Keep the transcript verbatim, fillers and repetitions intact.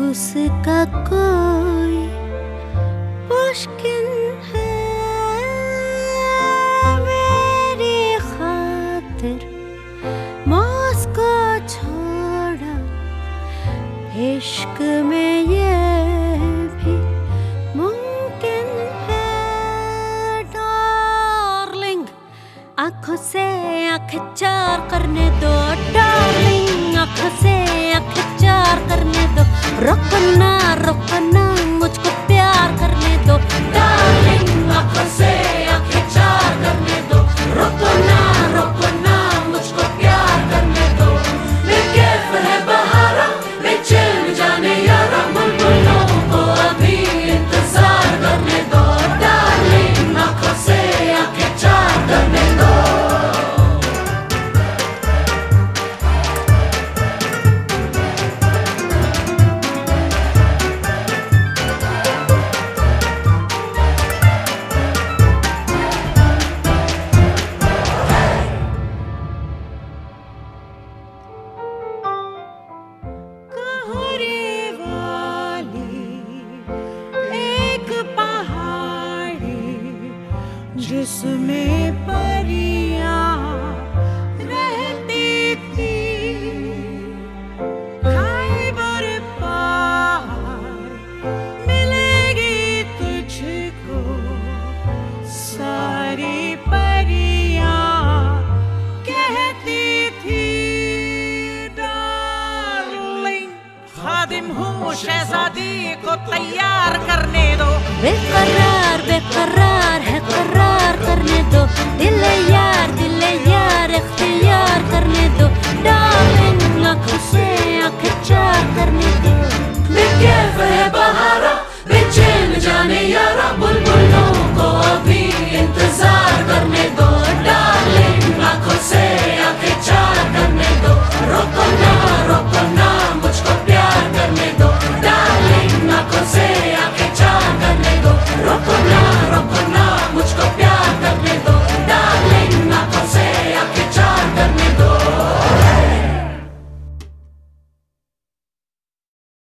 उसका कोई मुश्किल है मेरी खातिर मॉस्को छोड़ा। इश्क में ये भी मुमकिन है डार्लिंग। आंखों से आंखें चार करने दो डार्लिंग, आंखों से आंखें चार करने दो। रुकना रुकना मुझको प्यार करने दो डार्लिंग, आंखों से आंखें चार करने दो। रुकना रुकना मुझको प्यार करने दो। बेकैफ है बहारा बेचैन जाने यारा, बुलबुलों को अभी इंतजार करने दो डार्लिंग, आंखों से आंखें चार करने दो। जिसमें परियां रहती थी, खैबर पार मिलेगी तुझको सारी परियां कहती थी डार्लिंग। खादिम हूँ शहजादी को तैयार करने दो। बेकरार बेकरार है करार करने दो। दिल यार दिल यार